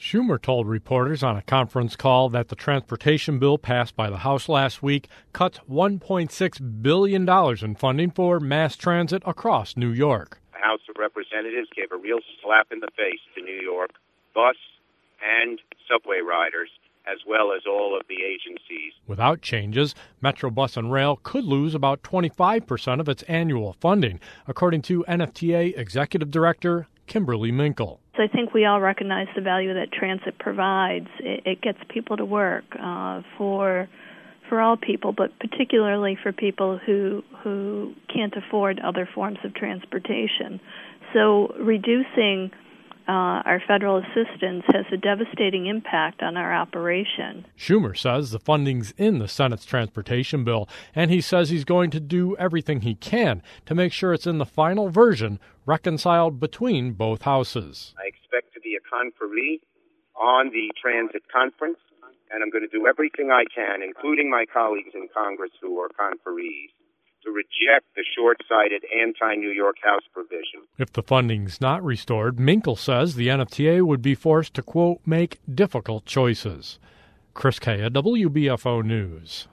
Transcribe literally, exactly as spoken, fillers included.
Schumer told reporters on a conference call that the transportation bill passed by the House last week cuts one point six billion dollars in funding for mass transit across New York. The House of Representatives gave a real slap in the face to New York bus and subway riders, as well as all of the agencies. Without changes, Metro Bus and Rail could lose about twenty-five percent of its annual funding, according to N F T A Executive Director Kimberly Minkle. So I think we all recognize the value that transit provides. It, it gets people to work uh, for for all people, but particularly for people who who can't afford other forms of transportation. So reducing Uh, our federal assistance has a devastating impact on our operation. Schumer says the funding's in the Senate's transportation bill, and he says he's going to do everything he can to make sure it's in the final version reconciled between both houses. I expect to be a conferee on the transit conference, and I'm going to do everything I can, including my colleagues in Congress who are conferees, to reject the short-sighted anti-New York House provision. If the funding's not restored, Minkle says the N F T A would be forced to, quote, make difficult choices. Chris Kaya, W B F O News.